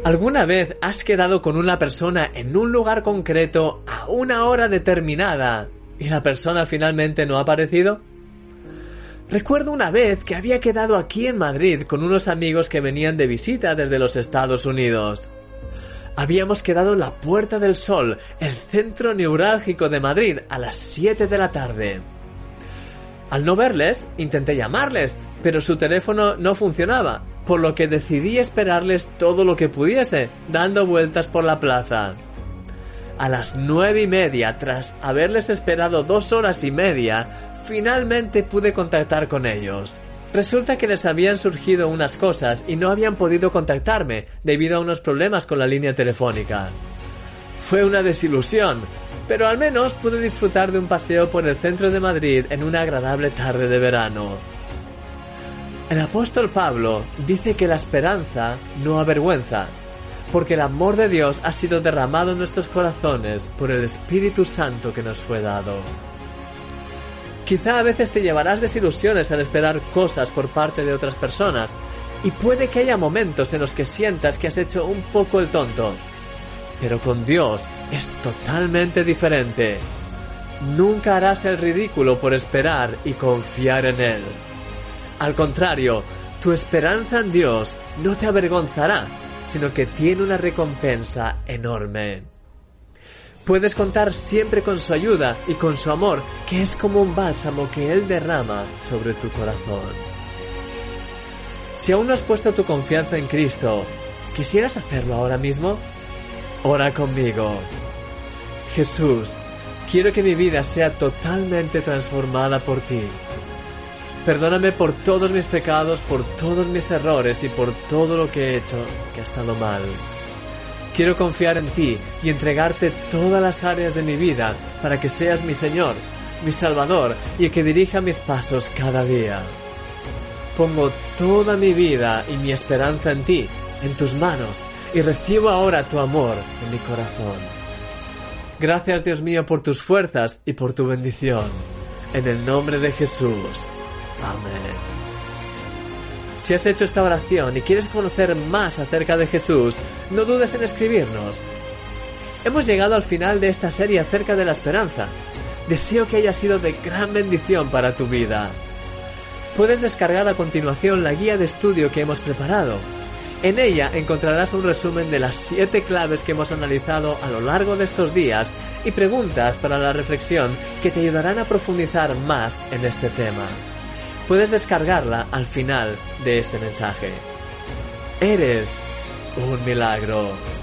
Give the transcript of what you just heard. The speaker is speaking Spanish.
¿Alguna vez has quedado con una persona en un lugar concreto a una hora determinada y la persona finalmente no ha aparecido? Recuerdo una vez que había quedado aquí en Madrid con unos amigos que venían de visita desde los Estados Unidos. Habíamos quedado en la Puerta del Sol, el centro neurálgico de Madrid, a las 7 de la tarde. Al no verles, intenté llamarles, pero su teléfono no funcionaba, por lo que decidí esperarles todo lo que pudiese, dando vueltas por la plaza. A las 9:30, tras haberles esperado 2 horas y media, finalmente pude contactar con ellos. Resulta que les habían surgido unas cosas y no habían podido contactarme debido a unos problemas con la línea telefónica. Fue una desilusión, pero al menos pude disfrutar de un paseo por el centro de Madrid en una agradable tarde de verano. El apóstol Pablo dice que la esperanza no avergüenza, porque el amor de Dios ha sido derramado en nuestros corazones por el Espíritu Santo que nos fue dado. Quizá a veces te llevarás desilusiones al esperar cosas por parte de otras personas, y puede que haya momentos en los que sientas que has hecho un poco el tonto. Pero con Dios es totalmente diferente. Nunca harás el ridículo por esperar y confiar en Él. Al contrario, tu esperanza en Dios no te avergonzará, sino que tiene una recompensa enorme. Puedes contar siempre con su ayuda y con su amor, que es como un bálsamo que Él derrama sobre tu corazón. Si aún no has puesto tu confianza en Cristo, ¿quisieras hacerlo ahora mismo? Ora conmigo. Jesús, quiero que mi vida sea totalmente transformada por ti. Perdóname por todos mis pecados, por todos mis errores y por todo lo que he hecho que ha estado mal. Quiero confiar en ti y entregarte todas las áreas de mi vida para que seas mi Señor, mi Salvador y que dirija mis pasos cada día. Pongo toda mi vida y mi esperanza en ti, en tus manos, y recibo ahora tu amor en mi corazón. Gracias, Dios mío, por tus fuerzas y por tu bendición. En el nombre de Jesús. Amén. Si has hecho esta oración y quieres conocer más acerca de Jesús, no dudes en escribirnos. Hemos llegado al final de esta serie acerca de la esperanza. Deseo que haya sido de gran bendición para tu vida. Puedes descargar a continuación la guía de estudio que hemos preparado. En ella encontrarás un resumen de las 7 claves que hemos analizado a lo largo de estos días y preguntas para la reflexión que te ayudarán a profundizar más en este tema. Puedes descargarla al final de este mensaje. Eres un milagro.